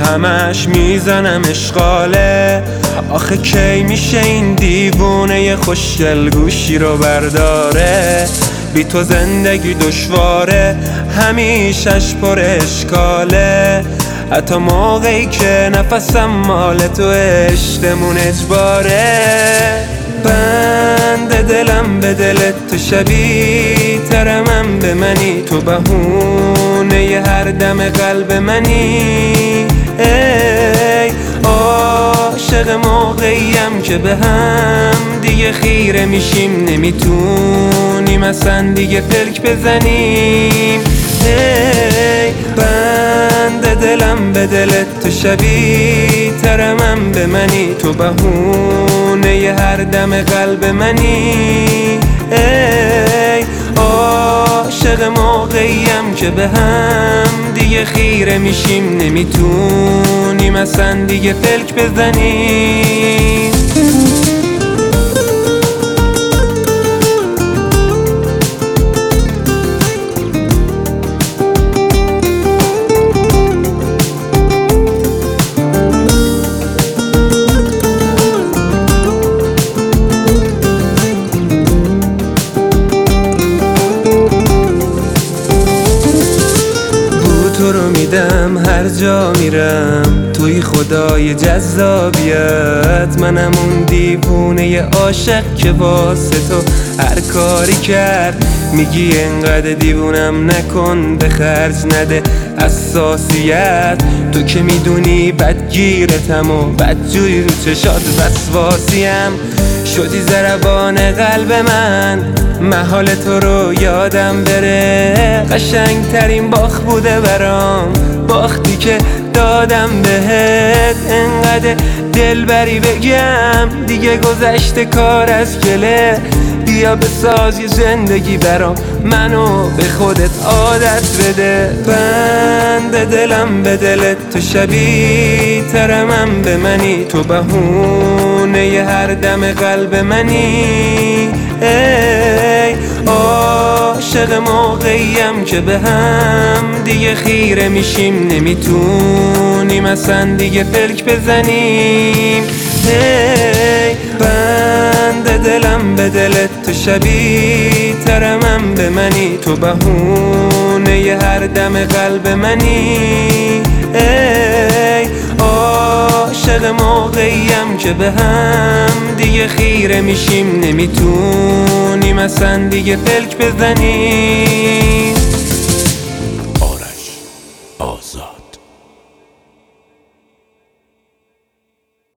همش میزنم اشغاله. آخه کی میشه این دیوونه خوشگل گوشی رو برداره؟ بی تو زندگی دشواره، همیشش پر اشکاله. حتی موقعی که نفسم مال تو عشقمون اجباره. بند دلم به دلت تو شبیه تر من به منی، تو بهونه هر دم قلب منی. ای عاشق موقعیم که به هم دیگه خیره میشیم، نمیتونیم اصلا دیگه پلک بزنیم. ای بند دلم به دلت تو شبیه تر من به منی، تو بهونه هر دم قلب منی. ای عاشق موقعیم که به هم دیگه خیره میشیم، نمیتونیم اصلا دیگه پلک بزنیم. تو رو میدم هر جا میرم، توی خدای جذابیت. منم اون دیوونه عاشق که واسه تو هر کاری کرد. میگی انقدر دیوونم نکن، به خرج نده حساسیت. تو که میدونی بدگیرتم و بدجوری رو چشات وسواسیم. شدی ضربان قلب من، محال تو رو یادم بره. قشنگ ترین باخت بوده برام، باختی که دادم بهت. انقدر دلبری بگم دیگه گذشته کار از گله. بیا بساز یه زندگی برام، منو به خودت عادت بده. بند دلم به دلت تو شبیه تر من به منی، تو بهونه هر دم قلب منی. ای عاشق موقعیم که به هم دیگه خیره میشیم، نمیتونیم اصلا دیگه پلک بزنیم. ای بند دلم به دلت تو شبیه تر من به منی، تو بهونه هر دم قلب منی. ای عاشق موقعیم که به هم دیگه خیره میشیم، نمیتونیم اصلا دیگه پلک بزنیم. آرش آزاد.